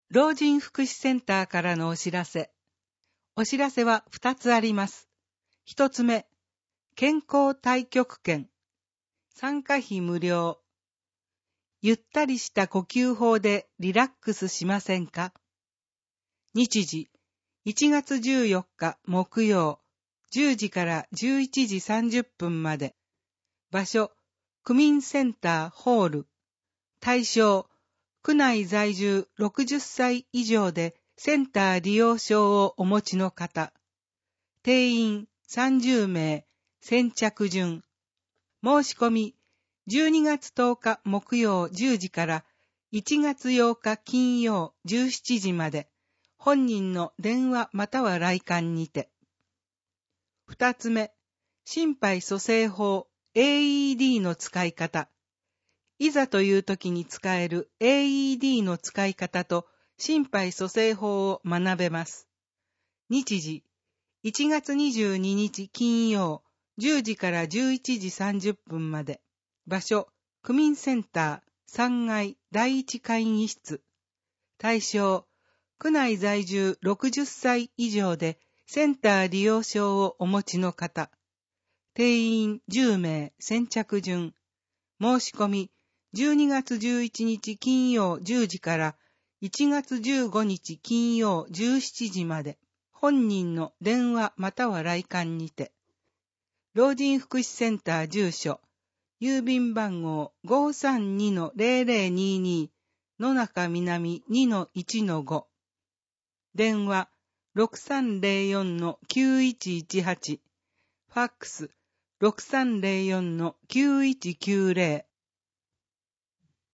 老人福祉センターからのお知らせ。お知らせは2つあります。1つ目、健康太極拳。参加費無料。ゆったりした呼吸法でリラックスしませんか？日時、1月14日木曜、10時から11時30分まで。場所、区民センターホール。対象、区内在住60歳以上でセンター利用証をお持ちの方。定員30名、先着順。申し込み、12月10日木曜10時から1月8日金曜17時まで、本人の電話または来館にて。2つ目、心肺蘇生法 AED の使い方。いざという時に使える AED の使い方と心肺蘇生法を学べます。日時、1月22日金曜、10時から11時30分まで。場所、区民センター3階第1会議室。対象、区内在住60歳以上でセンター利用証をお持ちの方。定員10名先着順。申し込み、12月11日金曜10時から1月15日金曜17時まで、本人の電話または来館にて。老人福祉センター住所、郵便番号 532-0022 野中南 2-1-5。電話 6304-9118。ファックス 6304-9190。